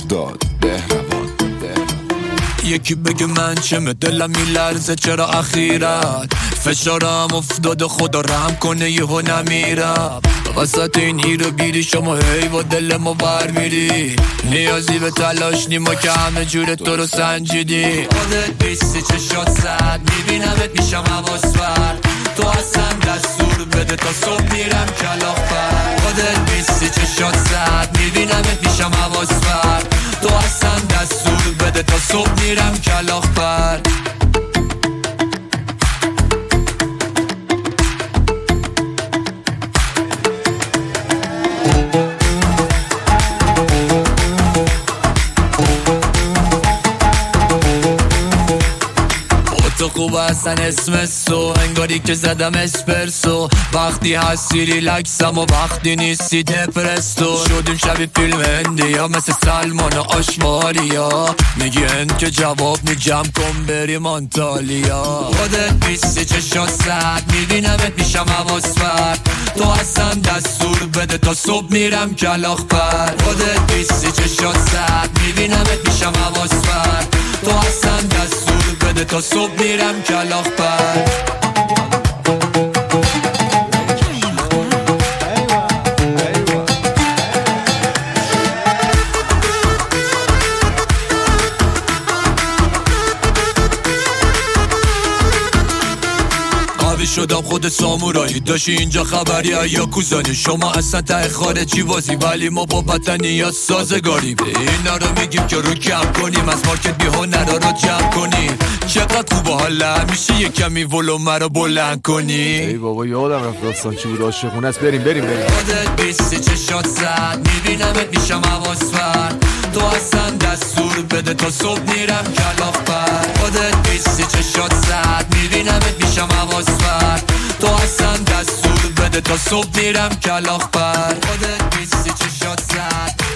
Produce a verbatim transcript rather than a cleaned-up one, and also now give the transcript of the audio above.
مهرداد بهروان. یکی بگه من چمه دلم میلرزه چرا اخیرت فشارم افتاده خدا رحم کنه یهو نمیرم وسط این ایرو بیری شما هی با دل ما بر میری نیازی به تلاش نیما که همه جور تو رو سنجیدی خودت بیستی چشات زد میبینمت میشم حواس بر تو اصلا دستور بده تا صبح میرم کلاخ بر خودت بیستی چشات زد میبینمت میشم حواس بر تو اصلا دستور بده تا صبح میرم کلاخ بر تو خوب هستن اسم سو انگاری که زدم اسپرسو وقتی هستی ریلکسم و وقتی نیستی دپرستو شدیم شبیه فیلم هندی ها مثل سلمان و آشماریا میگی هند که جواب می جمع کن بریم آنتالیا خودت بیستی چشات زد میبینمت میشم حواس بر تو اصلا دستور بده تا صبح میرم کلاخ بر خودت بیستی چشات زد میبینمت میشم حواس بر تو اصلا دستور بده تا صبح میرم کلاخ بر شدم خود سامورایی داشتی اینجا خبری یا کوزانی شما اصلا ته خارجی بازی ولی ما با وطنی یا سازگاری اینا رو میگیم که رو کم کنیم از مارکت بی هنرا رو جمع کنیم چقدر خوبه حالا میشه یه کمی ولومه رو بلند کنی ای بابا یادم رفت داستان چی بود عاشقونه است بریم بریم بریم خودت بیستی چشات زد میبینمت میشم حواس بر تو اصلا دستور بده تا صبح میرم کلاخ بر خودت بیستی چشات زد میبینمت میشم حواس بر تو اصلا دستور بده تا صبح میرم کلاخ بر خودت بیستی چشات زد